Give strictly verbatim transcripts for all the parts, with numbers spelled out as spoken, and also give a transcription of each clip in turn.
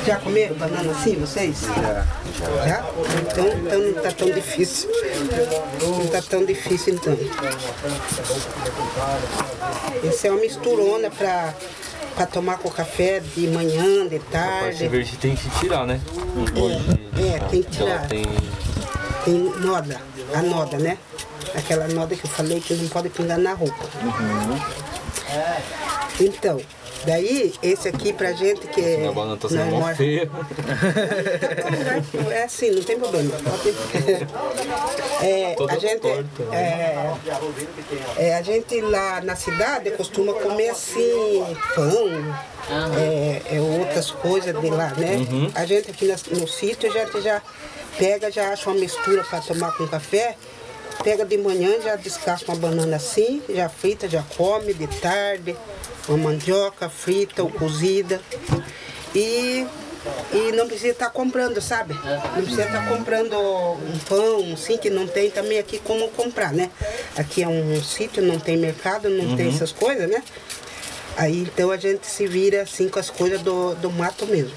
Já comeram banana assim, vocês? Já. Já? Então, então não está tão difícil. Não está tão difícil então. Essa é uma misturona para para tomar com café de manhã, de tarde. A parte verde tem que tirar, né? Não pode É, é, tem que tirar. Tem... tem noda, a noda, né? Aquela noda que eu falei que não pode pingar na roupa. Uhum. Então, daí, esse aqui pra gente que é... A banana tá sendo mó mora... feia. É assim, não tem problema. É, a, gente, é, é, a gente lá na cidade costuma comer assim, pão, é, é, outras coisas de lá, né? Uhum. A gente aqui no, no sítio, a gente já pega, já acha uma mistura para tomar com café. Pega de manhã, já descasca uma banana assim, já frita, já come de tarde, uma mandioca frita ou cozida. E, e não precisa estar comprando, sabe? Não precisa estar comprando um pão, assim, que não tem também aqui como comprar, né? Aqui é um sítio, não tem mercado, não uhum. tem essas coisas, né? Aí então a gente se vira assim com as coisas do, do mato mesmo.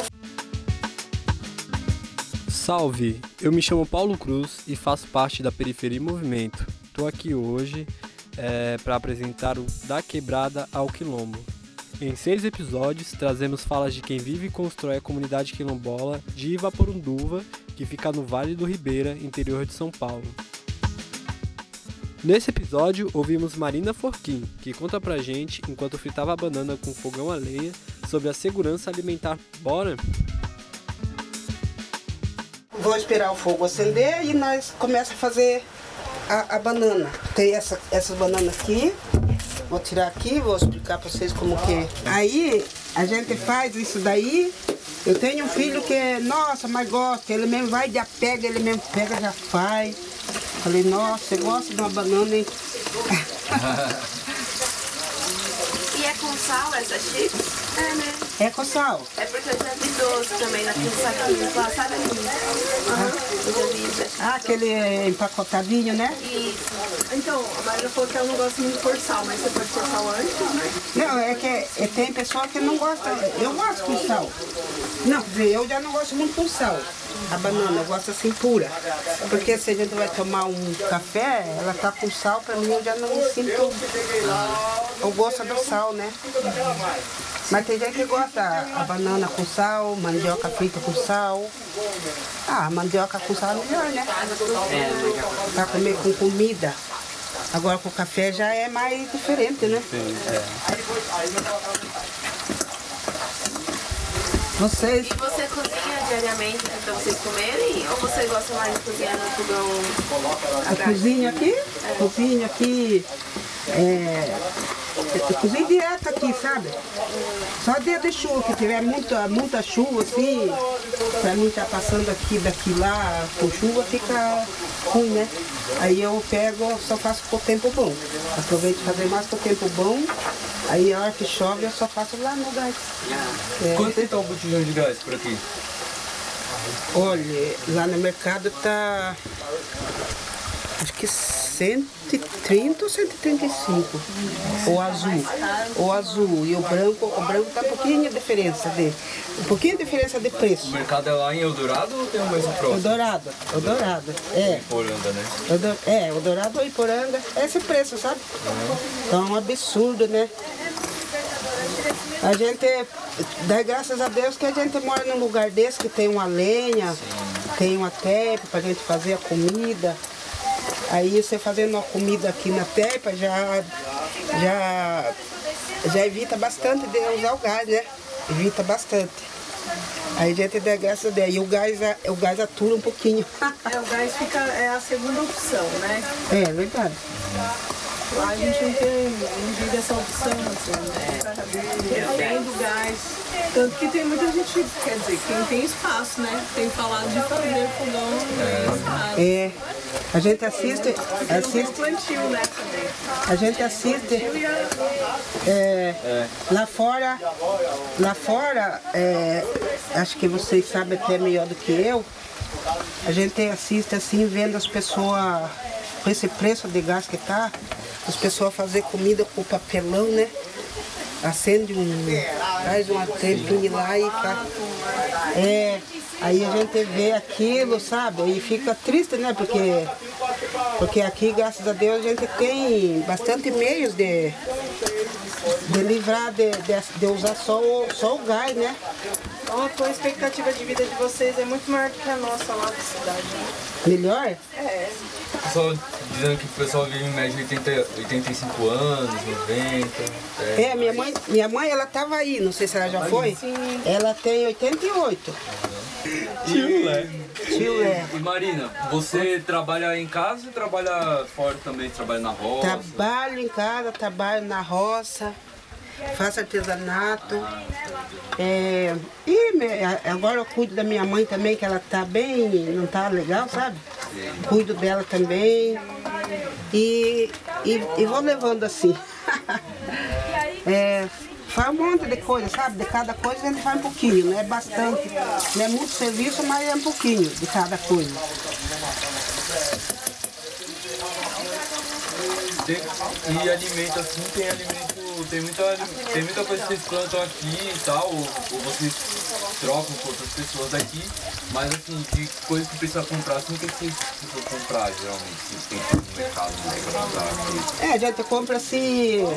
Salve! Eu me chamo Paulo Cruz e faço parte da Periferia em Movimento. Estou aqui hoje é, para apresentar o Da Quebrada ao Quilombo. Em seis episódios, trazemos falas de quem vive e constrói a comunidade quilombola de Ivaporunduva, que fica no Vale do Ribeira, interior de São Paulo. Nesse episódio, ouvimos Marina Forquim, que conta pra gente, enquanto fritava a banana com fogão a lenha, sobre a segurança alimentar. Bora? Vou esperar o fogo acender e nós começamos a fazer a, a banana. Tem essa, essas bananas aqui, vou tirar aqui, vou explicar para vocês como que é. Aí a gente faz isso daí. Eu tenho um filho que é, nossa, mas gosta, ele mesmo vai, já pega, ele mesmo pega, já faz. Falei, nossa, você gosta de uma banana, hein? E é com sal essa chips? É, né? É com sal. É porque eu já vi doce também naquele saquinho lá, sabe ali? Aham, eu já vi. Ah, aquele empacotadinho, né? Isso. Então, a Maria falou que ela não gosta muito de pôr sal, mas você pode pôr sal antes, né? Não, é que é, tem pessoa que não gosta, eu gosto com sal. Não, quer dizer, eu já não gosto muito com sal. A banana, eu gosto assim pura. Porque se a gente vai tomar um café, ela tá com sal, pra mim eu já não sinto o gosto do sal, né? Mas tem gente que gosta a banana com sal, mandioca frita com sal. Ah, a mandioca com sal é melhor, né? Pra comer com comida. Agora com o café já é mais diferente, né? Vocês... E você cozinha diariamente para vocês comerem? Ou você gosta mais de cozinhar no fogão? A cozinha aqui? É. Cozinha aqui... É... Eu cozinho direto aqui, sabe? Só dia de chuva, que tiver muita, muita chuva, assim, pra mim estar passando aqui, daqui lá, com chuva, fica ruim, né? Aí eu pego, só faço com o tempo bom. Aproveito fazer mais com o tempo bom, aí a hora que chove eu só faço lá no gás. É. Quanto que tá o botijão de gás por aqui? Olha, lá no mercado tá... acho que cento e trinta ou cento e trinta e cinco. O azul. O azul e o branco, o branco tá um pouquinho de diferença de. Um pouquinho de diferença de preço. O mercado é lá em Eldorado ou tem o mesmo próximo? Eldorado, Eldorado. É. Iporanga, né? Eldor, é, Eldorado ou Iporanga. É esse preço, sabe? Uhum. Então é um absurdo, né? A gente dá graças a Deus que a gente mora num lugar desse que tem uma lenha, sim, tem uma tepa pra gente fazer a comida. Aí você fazendo uma comida aqui na tepa já, já, já evita bastante de usar o gás, né? Evita bastante. Aí a gente dá graças a Deus. E o gás, o gás atura um pouquinho. É, o gás fica, é a segunda opção, né? É, verdade. Lá a gente não tem, não vive essa opção, assim, né? Além do gás. Tanto que tem muita gente, quer dizer, quem tem espaço, né? Tem falado de fazer fogão em casa. É. A gente assiste, assiste, plantio, né, também. A gente assiste é, é. lá fora, lá fora, é, acho que vocês sabem até melhor do que eu, a gente assiste assim, vendo as pessoas, com esse preço de gás que tá, as pessoas fazer comida com papelão, né? acende um, faz uma trempinha lá e faz. É, aí a gente vê aquilo, sabe? E fica triste, né? Porque, porque aqui, graças a Deus, a gente tem bastante meios de, de livrar, de, de, de usar só o, só o gás, né? Então a expectativa de vida de vocês é muito maior do que a nossa lá da cidade, né? Melhor? É. O pessoal dizendo que o pessoal vive em média oitenta, oitenta e cinco anos, noventa. É, É, minha mãe, minha mãe, ela estava aí, não sei se ela já foi. Sim. Ela tem oitenta e oito. Tio, né? Tio, é. E Marina, você trabalha em casa ou trabalha fora também? Trabalha na roça? Trabalho em casa, trabalho na roça, faço artesanato. É, e me- a- agora eu cuido da minha mãe também, que ela tá bem, não tá legal, sabe? Cuido dela também. E, e, e vou levando assim. É, faz um monte de coisa, sabe? De cada coisa a gente faz um pouquinho, não é bastante. Não é muito serviço, mas é um pouquinho de cada coisa. Tem- e alimento assim, tem alimento, tem muita, tem muita coisa que vocês plantam aqui e tal, ou, ou vocês trocam com outras pessoas daqui, mas assim, de coisas que precisa comprar, assim, o que vocês precisam comprar geralmente? Se tem no mercado, né, pra comprar aqui. É, a gente compra assim.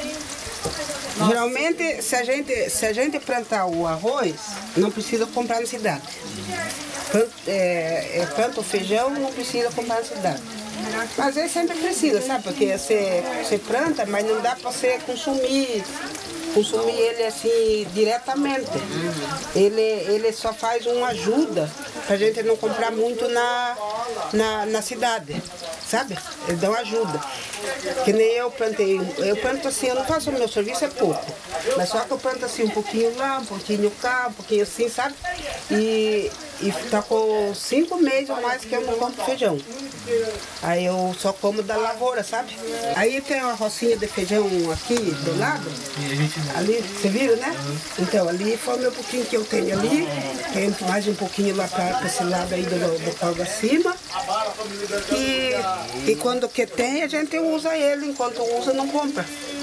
Geralmente, se a, gente, se a gente plantar o arroz, não precisa comprar na cidade. Planta, é, é, planta o feijão, não precisa comprar na cidade. Às vezes sempre precisa, sabe? Porque você, você planta, mas não dá para você consumir, consumir ele assim diretamente. Ele, ele só faz uma ajuda para a gente não comprar muito na, na, na cidade, sabe? Ele dá uma ajuda. Que nem eu plantei, eu planto assim, eu não faço o meu serviço, é pouco. Mas só que eu planto assim um pouquinho lá, um pouquinho cá, um pouquinho assim, sabe? E, e tá com cinco meses ou mais que eu não compro feijão. Aí eu só como da lavoura, sabe? Aí tem uma rocinha de feijão aqui do lado. E a gente Ali, você viu, né? Então, ali foi o meu pouquinho que eu tenho ali. Tem mais um pouquinho lá para esse lado aí do, do pau acima. E, e quando que tem, a gente usa ele. Enquanto usa, não compra.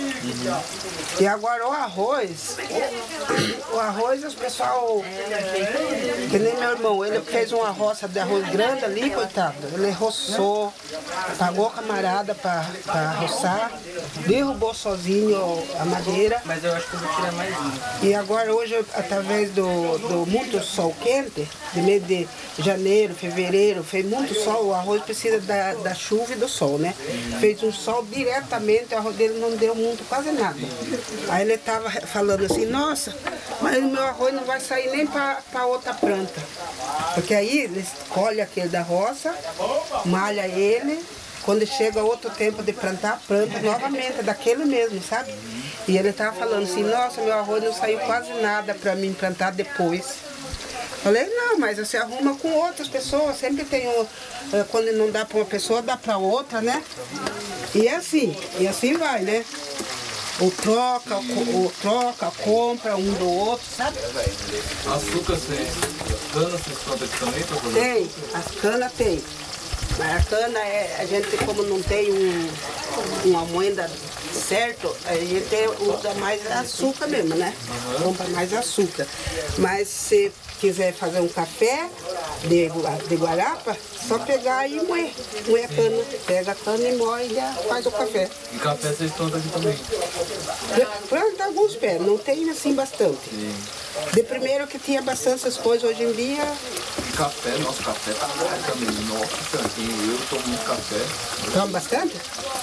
E agora o arroz, o arroz, os pessoal, que nem meu irmão, ele fez uma roça de arroz grande ali, coitado. Ele roçou, pagou camarada para roçar, derrubou sozinho a madeira. Mas eu acho que eu vou tirar mais um. E agora hoje, através do, do muito sol quente, de mês de janeiro, fevereiro, fez muito sol, o arroz precisa da, da chuva e do sol, né? Fez um sol diretamente, o arroz dele não deu muito, quase nada. Aí ele estava falando assim, nossa, mas o meu arroz não vai sair nem para outra planta. Porque aí eles colhem aquele da roça, malha ele, quando chega outro tempo de plantar, planta novamente, daquele mesmo, sabe? E ele estava falando assim, nossa, meu arroz não saiu quase nada para mim plantar depois. Falei, não, mas você arruma com outras pessoas, sempre tem um, quando não dá para uma pessoa, dá para outra, né? E é assim, e assim vai, né? Ou troca, ou troca, compra um do outro, sabe? açúcar, vocês, cana, vocês plantam aqui também para fazer? Tem, as canas tem. Mas a cana, é, a gente como não tem um, uma moeda certo, a gente usa mais açúcar mesmo, né? Compra mais açúcar. Mas se quiser fazer um café de, de guarapa, só pegar e moer. Moer a cana. Pega a cana e moe e já faz o café. E café vocês plantam aqui também? Planta alguns pés, não tem assim bastante. De primeiro que tinha bastante essas coisas, hoje em dia. E café, nosso café tá caro também. Nossa, cara, quem eu tomo muito café, Toma bastante?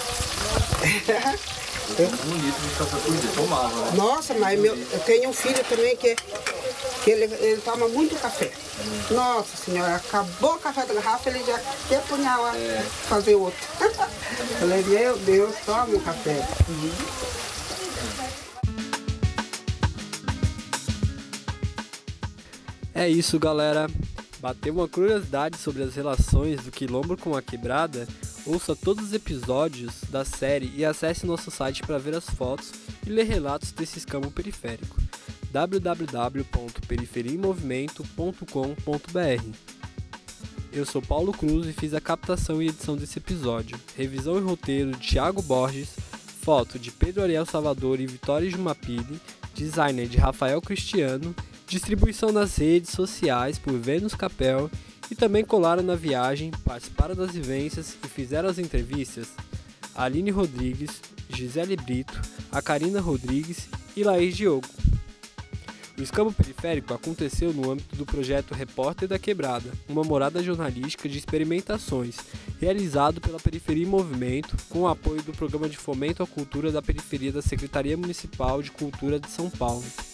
eu tomo um litro de café por dia, tomava, né? Nossa, mas meu, eu tenho um filho também que, que ele, ele toma muito café. Nossa senhora, acabou o café da garrafa, ele já quer punhar lá, fazer outro. Falei, meu Deus, toma um café. É isso, galera. Bateu uma curiosidade sobre as relações do quilombo com a quebrada? Ouça todos os episódios da série e acesse nosso site para ver as fotos e ler relatos desse escambo periférico. w w w ponto periferia em movimento ponto com ponto b r. Eu sou Paulo Cruz e fiz a captação e edição desse episódio. Revisão e roteiro de Thiago Borges, foto de Pedro Ariel Salvador e Vitória Jumapili, designer de Rafael Cristiano, distribuição nas redes sociais por Vênus Capel e também colaram na viagem, participaram das vivências e fizeram as entrevistas a Aline Rodrigues, Gisele Brito, a Karina Rodrigues e Laís Diogo. O Escambo Periférico aconteceu no âmbito do projeto Repórter da Quebrada, uma morada jornalística de experimentações, realizado pela Periferia em Movimento, com o apoio do Programa de Fomento à Cultura da Periferia da Secretaria Municipal de Cultura de São Paulo.